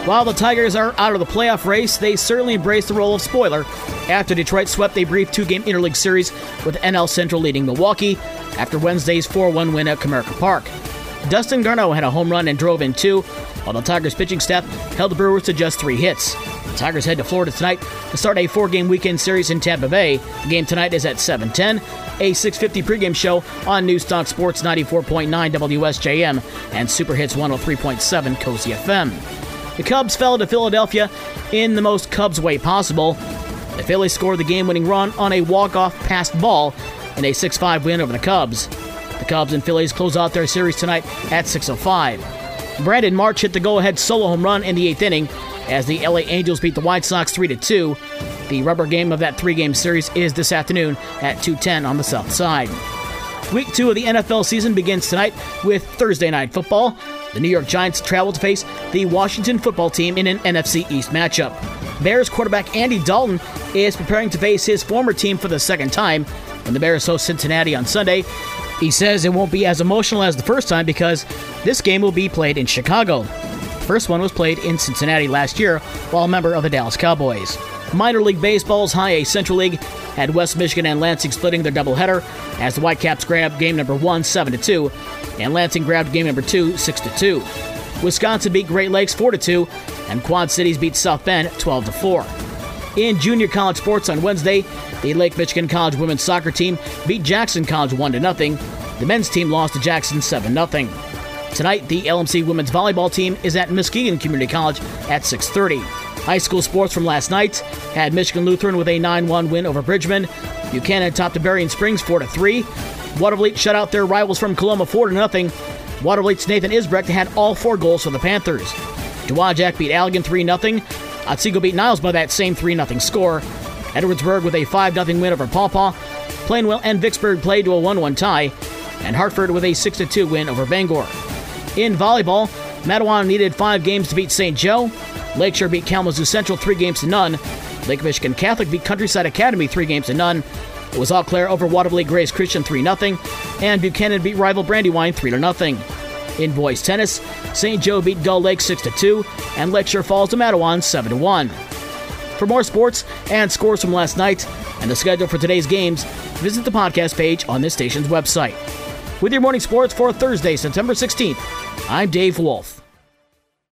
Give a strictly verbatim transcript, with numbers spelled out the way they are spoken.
While the Tigers are out of the playoff race, they certainly embrace the role of spoiler after Detroit swept a brief two-game interleague series with N L Central leading Milwaukee after Wednesday's four one win at Comerica Park. Dustin Garneau had a home run and drove in two, while the Tigers pitching staff held the Brewers to just three hits. The Tigers head to Florida tonight to start a four-game weekend series in Tampa Bay. The game tonight is at seven ten. A six fifty pregame show on Newstalk Sports ninety-four point nine W S J M and Super Hits one oh three point seven Cozy F M. The Cubs fell to Philadelphia in the most Cubs way possible. The Phillies scored the game-winning run on a walk-off passed ball in a six five win over the Cubs. The Cubs and Phillies close out their series tonight at six oh five. Brandon March hit the go-ahead solo home run in the eighth inning as the L A Angels beat the White Sox three to two. The rubber game of that three-game series is this afternoon at two ten on the south side. Week two of the N F L season begins tonight with Thursday Night Football. The New York Giants travel to face the Washington football team in an N F C East matchup. Bears quarterback Andy Dalton is preparing to face his former team for the second time when the Bears host Cincinnati on Sunday. He says it won't be as emotional as the first time because this game will be played in Chicago. The first one was played in Cincinnati last year while a member of the Dallas Cowboys. Minor League Baseball's High A Central League had West Michigan and Lansing splitting their doubleheader as the Whitecaps grabbed game number one seven to two and Lansing grabbed game number two six to two. Wisconsin beat Great Lakes four to two and Quad Cities beat South Bend twelve to four. In junior college sports on Wednesday, the Lake Michigan College women's soccer team beat Jackson College one to nothing. The men's team lost to Jackson seven nothing. Tonight, the L M C women's volleyball team is at Muskegon Community College at six thirty. High school sports from last night had Michigan Lutheran with a nine one win over Bridgman. Buchanan topped to Berrien Springs four to three. Watervliet shut out their rivals from Coloma four to nothing. Watervliet's Nathan Isbrecht had all four goals for the Panthers. Dowagiac beat Allegan three nothing. Otsego beat Niles by that same three nothing score. Edwardsburg with a five nothing win over Paw Paw. Plainwell and Vicksburg played to a one one tie. And Hartford with a six to two win over Bangor. In volleyball, Matawan needed five games to beat Saint Joe. Lakeshore beat Kalamazoo Central three games to none. Lake Michigan Catholic beat Countryside Academy three games to none. It was Eau Claire over Watervliet Grace Christian three nothing. And Buchanan beat rival Brandywine three to nothing. In boys tennis, Saint Joe beat Gull Lake six to two. And Lakeshore falls to Matawan seven to one. For more sports and scores from last night and the schedule for today's games, visit the podcast page on this station's website. With your morning sports for Thursday, September sixteenth, I'm Dave Wolf.